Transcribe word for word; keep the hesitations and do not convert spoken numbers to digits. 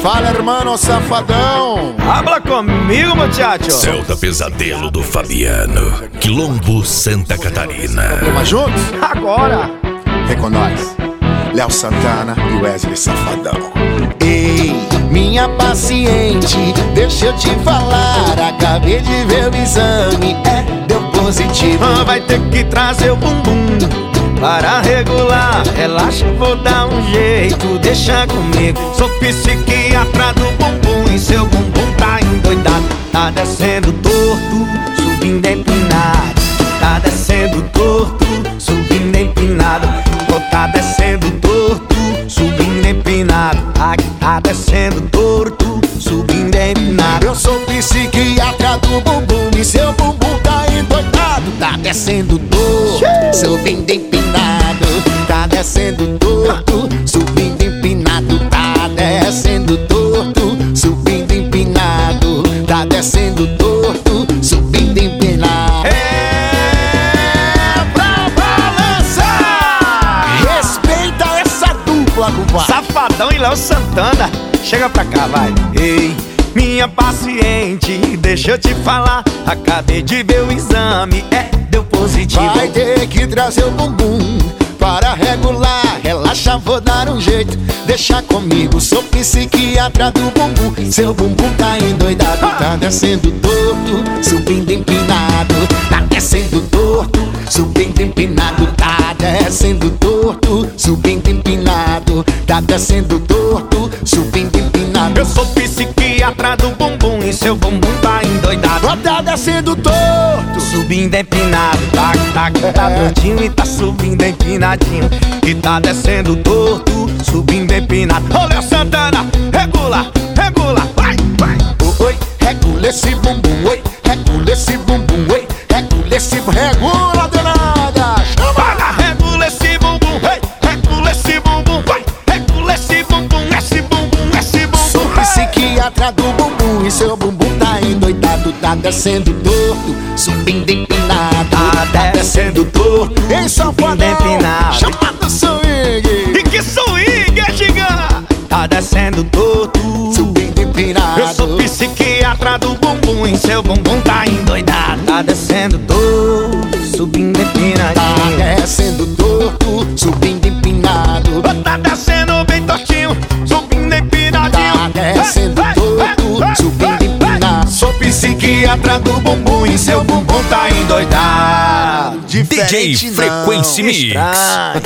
Fala, irmão, safadão. Habla comigo, muchacho. Celta Pesadelo do Fabiano, Quilombo, Santa Catarina. Vamos juntos? Agora. Vem com nós, Léo Santana e Wesley Safadão. Ei, minha paciente, deixa eu te falar. Acabei de ver o exame, é, deu positivo. Ah, vai ter que trazer o bumbum para regular. Relaxa, vou dar um jeito, deixa comigo. Sou psiquiatra do bumbum e seu bumbum tá endoidado. Tá descendo torto, subindo empinado. Tá descendo torto, subindo empinado. Oh, tá descendo torto, subindo empinado. Aqui tá descendo torto, subindo empinado. Eu sou psiquiatra do bumbum e seu bumbum tá endoidado. Tá descendo torto, subindo empinado. Tá descendo torto, subindo empinado. Tá descendo torto, subindo empinado. Tá descendo torto, subindo empinado. É pra balançar. Respeita essa dupla, compadre. Safadão e Léo Santana. Chega pra cá, vai. Ei, minha paciente, deixa eu te falar. Acabei de ver o exame, é, deu positivo. Vai ter que trazer o bumbum para regular. Relaxa, vou dar um jeito, deixa comigo. Sou psiquiatra do bumbum, seu bumbum tá endoidado. Tá descendo torto, subindo empinado. Tá descendo torto, subindo empinado. Tá descendo torto, subindo empinado. Tá descendo torto, subindo empinado. Eu sou psiquiatra do bumbum e seu bumbum tá endoidado. Tá descendo torto, subindo empinado. Tá, tá, tá tortinho e tá subindo empinadinho. E tá descendo torto, subindo empinado. Ô, Léo Santana, regula, regula, vai, vai. Oi, regula esse bumbum, oi, regula esse bumbum, oi, regula esse bumbum, regula danada. Vai lá, regula esse bumbum, ei, regula esse bumbum, vai, regula esse bumbum, esse bumbum, esse bumbum. Sou psiquiatra do bumbum e seu bumbum tá endoidado. Tá descendo torto, subindo empinado. Tá descendo torto, em Safadão, empinado. chamado swing. E que swing é gigante. Tá descendo torto, subindo empinado. Eu sou psiquiatra do bumbum e seu bumbum tá endoidado. Tá descendo torto, subindo empinadinho. Tá descendo torto, subindo empinado. Tá descendo bem tortinho, subindo empinadinho. Tá descendo torto, subindo empinado. Sou psiquiatra do bumbum e seu bumbum tá endoidado. D J Diferente não. Frequency Mix.